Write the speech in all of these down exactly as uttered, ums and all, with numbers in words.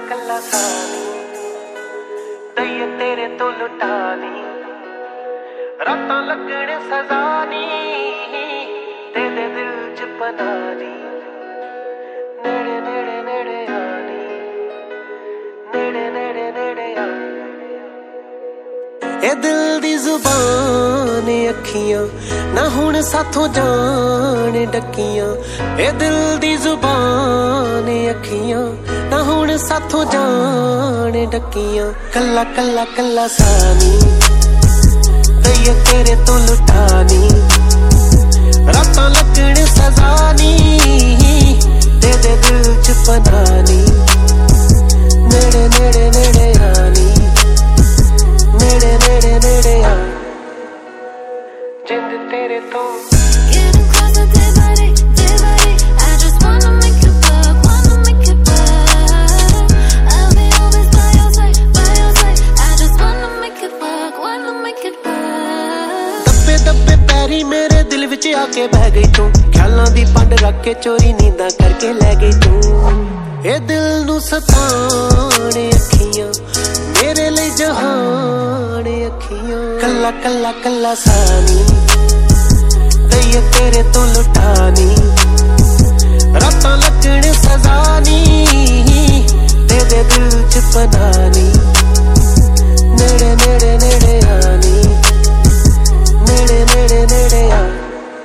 कल्ला सानी दईए तेरे तो लुटानी रातां लगने सजानी तेरे दिल च पनानी नेड़े नेड़े नेड़े आनी नेड़े नेड़े नेड़े आनी ए दिल दी जुबान अखियां ना हुण साथों जान डकियां ए दिल दी जुबान अखियां ना हुण साथों जान डकियां कल्ला कल्ला कल्ला सानी दईए तेरे तो लुटानी रातां लगने सजानी तेरे दिल च पनानी नेड़े नेड़े नेड़े आनी नेड़े नेड़े नेड़े आनी जिंद तेरे तो Getting closer day by day, day by day. I just wanna make it work, wanna make it work. I'll be always by your side, by your side. I just wanna make it work, wanna make it work. दब्बे दब्बे पैरी मेरे दिल विच आके बह गई तू ख्यालां दी पंड रख के चोरी नींदां करके लै गई तू ए दिल नू सताने अखियां मेरे लिए जहान अखियां कल्ला कल्ला कल्ला सानी दईए तेरे तो लुटानी रातां लगने सजानी तेरे दिल च पनानी नेड़े नेड़े नेड़े आनी नेड़े नेड़े नेड़े आनी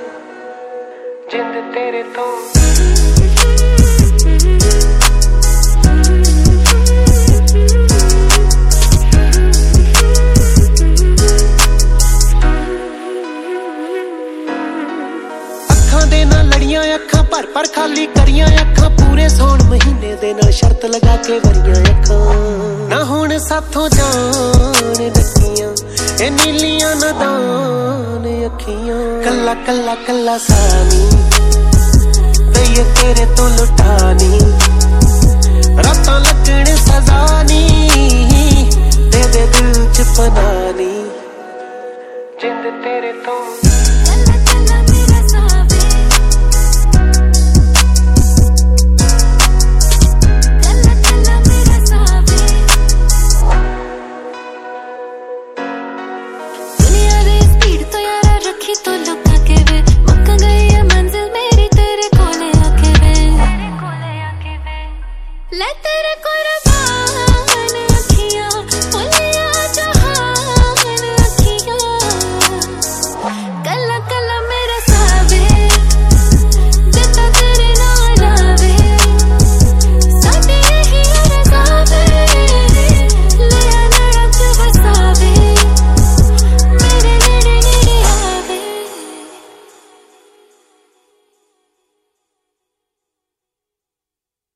जिंद तेरे तो लड़ियां अखां भर भर खाली करियां अखां पूरे सौण महीने दे नाल शर्त लगा के वरियां अखां ना हुण साथों जान डकियां ए नीलियां नदान अखियां कल्ला कल्ला कल्ला सानी दईए तेरे तो लुटानी रातां लगने सजानी